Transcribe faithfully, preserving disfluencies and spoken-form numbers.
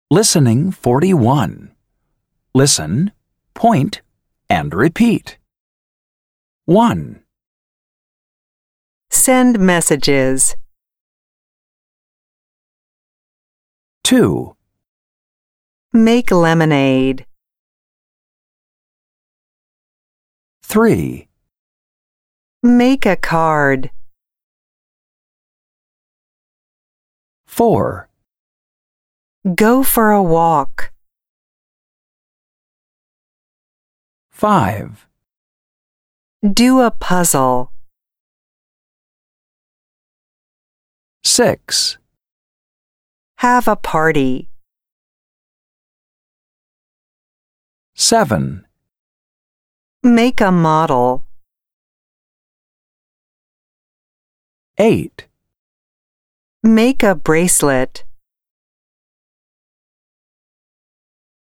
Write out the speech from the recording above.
Listening forty-one. Listen, point, and repeat. one. Send messages. two. Make lemonade. three. Make a card. four. Go for a walk. five. Do a puzzle. six. Have a party. seven. Make a model. eight. Make a bracelet.